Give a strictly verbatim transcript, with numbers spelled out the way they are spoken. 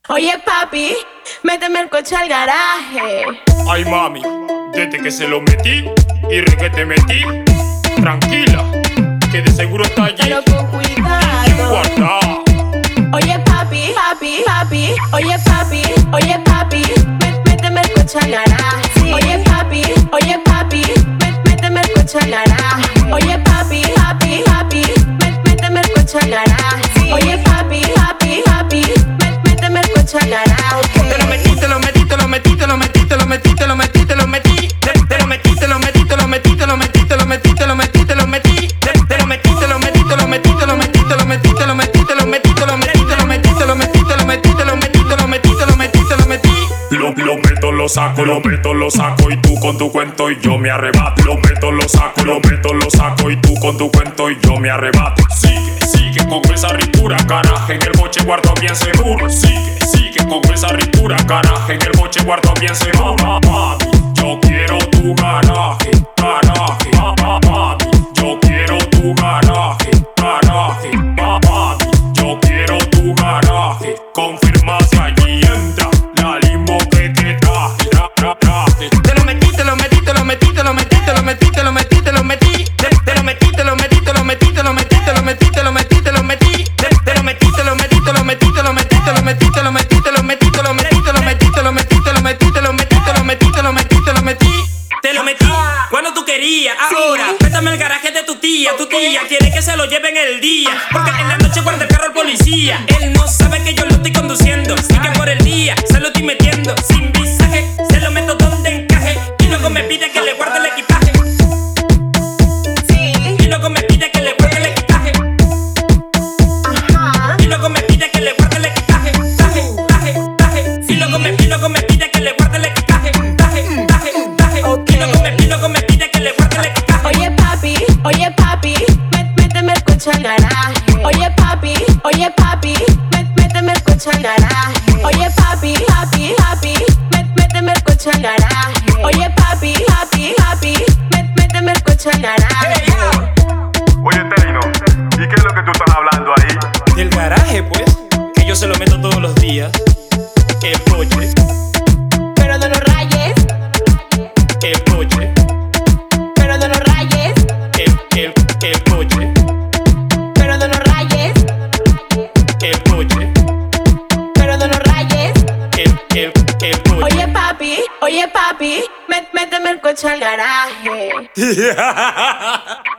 Oye papi, méteme el coche al garaje. Ay mami, desde que se lo metí y re que te metí, tranquila, que de seguro está allí. Pero con cuidado. Guarda. Oye papi, papi, papi. Oye papi, oye papi, mé- méteme el coche al garaje. Oye papi, oye papi, mé- méteme el coche al garaje. Oye papi, papi, papi, mé- méteme el coche al garaje. Oye papi, papi, papi, mé- méteme el coche al garaje. Te lo metí, te lo metí, te lo metí, te lo metí, te lo metí, te lo metí, te lo metí. Te te lo metí, te lo metí, te lo metí, te lo metí, te lo metí, te lo metí, te lo metí. Te te lo metí, te lo metí, te lo metí, te lo metí, te lo metí, te lo metí, te lo metí, te lo metí, te lo metí, te lo metí, te lo metí, te lo metí, te lo metí, te lo metí, te lo metí. Lo, lo meto, lo saco, lo meto, lo saco y tú con tu cuento y yo me arrebato. Lo meto, lo saco, lo meto, lo saco y tú con tu cuento y yo me arrebato. Sigue, sigue con esa ricura, caraje, en el boche guardo bien seguro. Sigue, sigue con esa ricura, caraje, en el boche guardo bien seguro. Ma- Mami, yo quiero tu garaje, garaje. Ma- ma- Mami, yo quiero tu garaje, garaje. Ma- Mami, yo quiero tu garaje. Confirma si allí entra la limo que te traje, tra- tra- traje. Te lo metí, te lo metí, te lo metí, te lo metí, te lo metí, te lo metí, te lo metí. Te te lo metí, te lo metí, te lo metí, te lo metí, te lo metí, te lo metí, te lo metí. Te te lo metí, te lo metí, te lo metí, te lo metí, te lo metí, te lo metí, te lo metí, te lo metí, te lo metí, te lo metí, te lo metí, te lo metí, te lo metí, te lo metí, te lo metí. Te lo metí cuando tú querías. Ahora, préstame el garaje de tu tía. Tu tía quiere que se lo lleven el día, porque en la noche guarda el carro el policía. Él no sabe que yo lo estoy conduciendo y que por el día se lo estoy metiendo. Sin visaje, se lo meto donde encaje. Y luego me pide que le guarde el equipaje. Sí, Y luego me pide que le guarde el equipaje. ajá. Y luego me pide que le guarde el equipaje. Taje, taje, taje. Y luego me, y luego me pide que le guarde el equipaje. Taje, taje, taje. Ok. Y luego me, y luego me pide que le guarde el equipaje. Oye papi, oye papi, mé- méteme el coche al garaje. Oye papi, oye papi, mé- méteme el coche al garaje. Oye papi, papi, papi, mé- méteme el coche al garaje. Oye papi, papi, papi, mé- méteme el coche al garaje. Oye, Teino, ¿y qué es lo que tú estás hablando ahí? Del garaje, pues, que yo se lo meto todos los días. El coche, Pero no lo rayes, el coche, pero no lo rayes, el, el, el coche, pero no lo rayes, el coche, pero no lo rayes. el, el, el coche. Oye papi, oye papi, mé- méteme el coche al garaje.